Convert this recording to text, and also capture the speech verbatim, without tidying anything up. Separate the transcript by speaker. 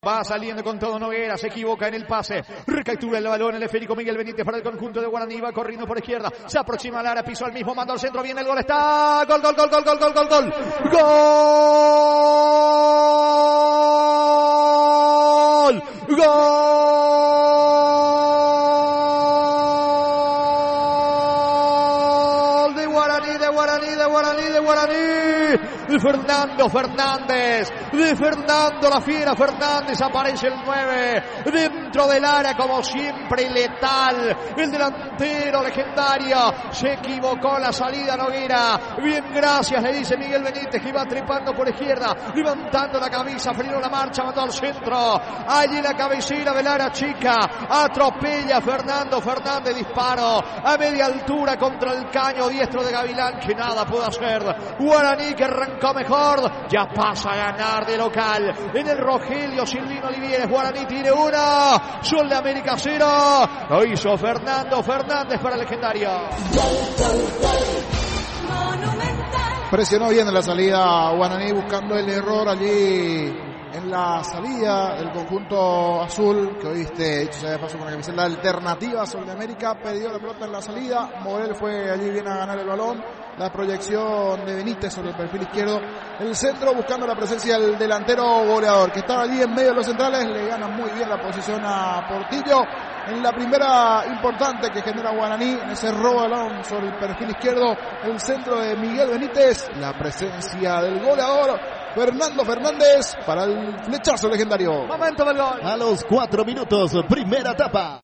Speaker 1: Va saliendo con todo Noguera, se equivoca en el pase. Recaptura el balón el esférico Miguel Benítez para el conjunto de Guaraní. Va corriendo por izquierda. Se aproxima al área, pisó al mismo, manda al centro. Viene el gol, está. Gol, gol, gol, gol, gol, gol, gol, gol. Gol. Gol de Guaraní, de Guaraní, de Guaraní, de Guaraní. De Fernando Fernández, de Fernando la Fiera Fernández, aparece el nueve, dentro del área como siempre letal, el delantero legendario, se equivocó en la salida Noguera, bien gracias le dice Miguel Benítez que iba trepando por izquierda, levantando la cabeza, frenó la marcha, mandó al centro, allí la cabecera del área chica, atropella a Fernando Fernández, disparo a media altura contra el caño diestro de Gavilán, que nada pudo hacer, Guaraní que arrancó mejor, ya pasa a ganar de local en el Rogelio Silvino Olivieres. Guaraní tiene una, Sol de América cero, lo hizo Fernando Fernández para el legendario.
Speaker 2: Presionó bien en la salida Guaraní, buscando el error allí en la salida del conjunto azul, que oíste, hecho sea de paso con la camiseta alternativa. Sol de América perdió la pelota en la salida, Morel fue allí bien a ganar el balón, la proyección de Benítez sobre el perfil izquierdo, el centro buscando la presencia del delantero goleador, que estaba allí en medio de los centrales, le gana muy bien la posición a Portillo, en la primera importante que genera Guaraní, en ese robo de balón sobre el perfil izquierdo, el centro de Miguel Benítez, la presencia del goleador Fernando Fernández para el flechazo legendario.
Speaker 1: Momento del gol.
Speaker 3: A los cuatro minutos, primera etapa.